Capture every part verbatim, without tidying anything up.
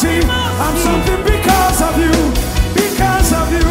mercy. I'm something because of you, because of you.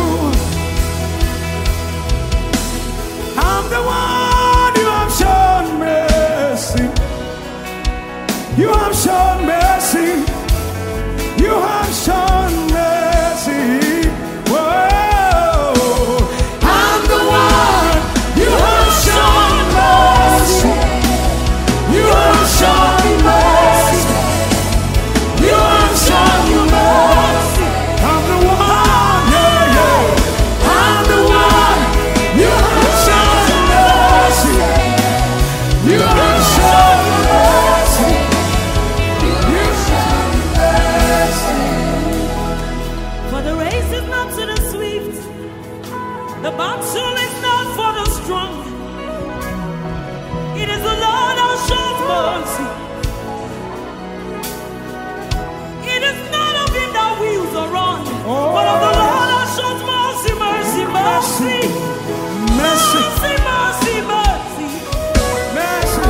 I'm the one you have shown mercy. You have shown mercy. You have shown mercy. Whoa. I'm the one you have shown mercy. You have shown mercy. You have shown mercy. I'm the one, yeah, yeah. I'm the one you have shown mercy. You have shown mercy. You shown mercy. For the race is not to the swift, the battle is not for the strong. It is the Lord who shows mercy. It is not of him that wills or run, but of the Lord who shows mercy, mercy, mercy, Mercy. mercy, mercy, mercy. Mercy.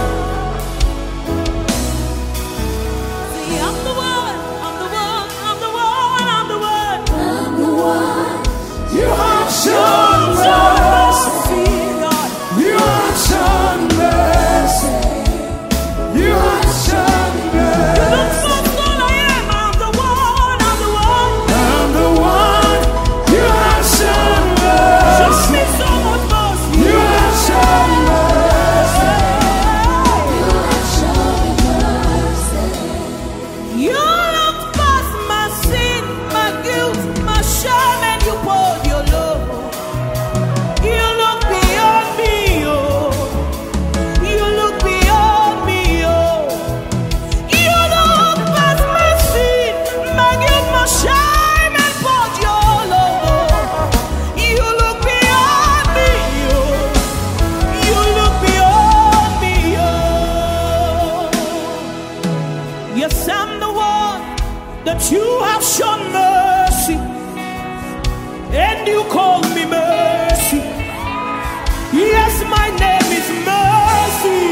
See, I'm the one, I'm the one, I'm the one, I'm the one. I'm the one. You have shown mercy. God. You have shown mercy. You have shown mercy. I'm the one, I'm the one. I'm the one. You have shown Show mercy. me so much mercy. You have shown mercy. You have shown mercy. You look past my sin, my guilt, my shame, and you poured your love. You look beyond me, oh. You look beyond me, oh. You look past my sin, my guilt, my shame, and poured your love. You look beyond me, oh. You look beyond me, oh. Yes, I'm the one that you have shown mercy, and you call me mercy. Yes, my name is mercy.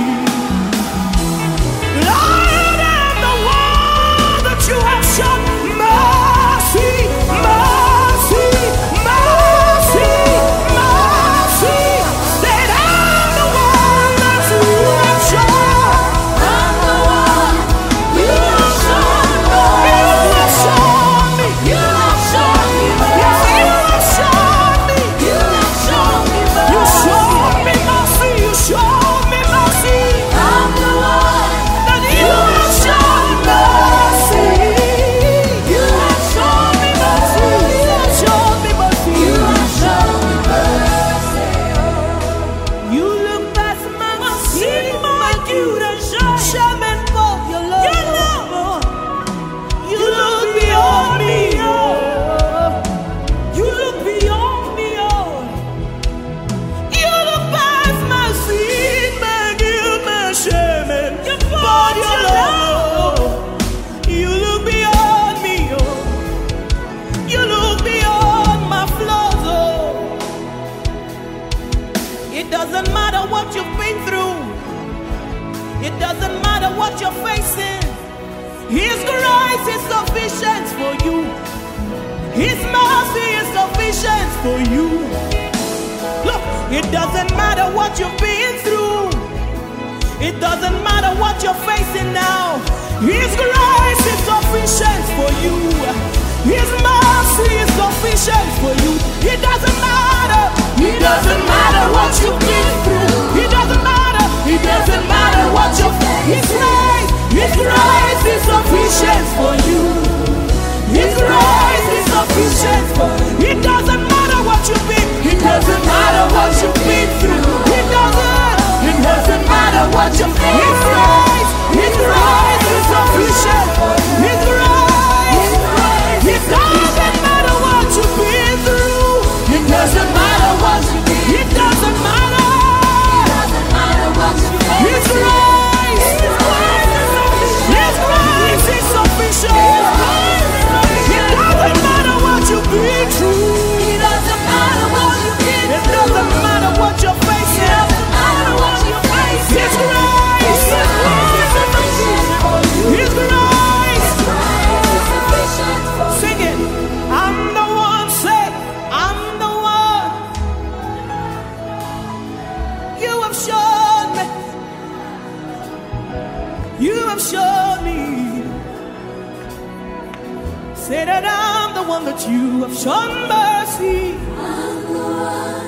Lord, I'm the one that you have shown mercy, mercy, mercy, mercy. That I'm the one that you have shown. I'm the one. You have shown You mercy. have shown me. You have shown me Yes, mercy. you have shown me. You have shown me You mercy. showed me mercy. You showed me mercy. I'm the one. That you have shown mercy. You have shown me mercy. You have shown me mercy. You have shown me mercy. You look past my sin, my guilt and shame, and for your love. Your love. You look beyond me, oh. You look beyond me, oh. You look past my sin, my guilt, my shame, and for your love. You look beyond me, oh. You look beyond my flaws, oh. It doesn't matter what you've been through. It doesn't matter what you're facing. His grace is sufficient for you. His mercy is sufficient for you. Look, it doesn't matter what you've been through. It doesn't matter what you're facing now. His grace is sufficient for you. His mercy is sufficient for you. It doesn't matter. It doesn't matter what you've been through. It doesn't matter. It doesn't matter what you're facing. His grace, His grace is sufficient for you. His grace is sufficient for you. It doesn't matter what you've been. It doesn't matter what you've been through. It doesn't. It doesn't matter what you've been through. His grace, His grace is sufficient for you. His grace, His grace. It doesn't matter what you've been one that you have shown mercy. I'm the one